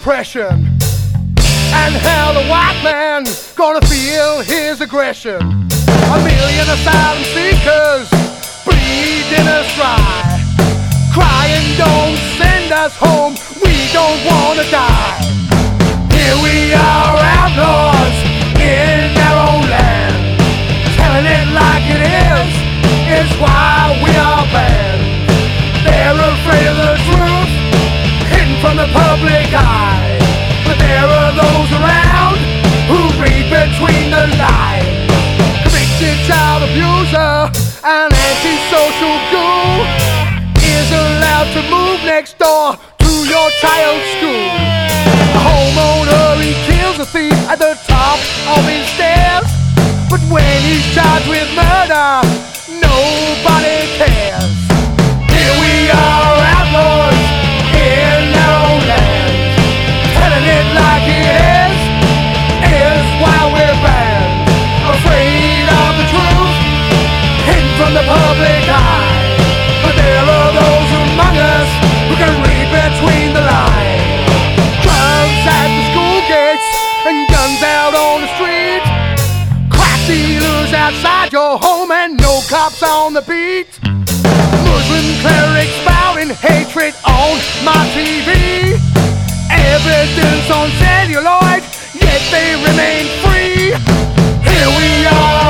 oppression, and how the white man gonna feel his aggression. A million asylum seekers bleed in us dry, crying, don't send us home, we don't wanna die. Here we are, outlaws in our own land, telling it like it is why we are banned. They're afraid of the truth, hidden from the public eye, but there are those around who read between the lines. Convicted child abuser and antisocial ghoul is allowed to move next door to your child's school. A homeowner, he kills a thief at the top of his stairs, but when he's charged with murder, nobody cares. Here we are, outlaws in our own land, telling it like it is why we're banned. Afraid of the truth, hidden from the public eye, but there are those among us who can read between the lines. Drugs at the school gates and guns out on the street, crack dealers outside your home and no cops on the beat. Muslim clerics spouting hatred on my TV, evidence on celluloid, yet they remain free. Here we are,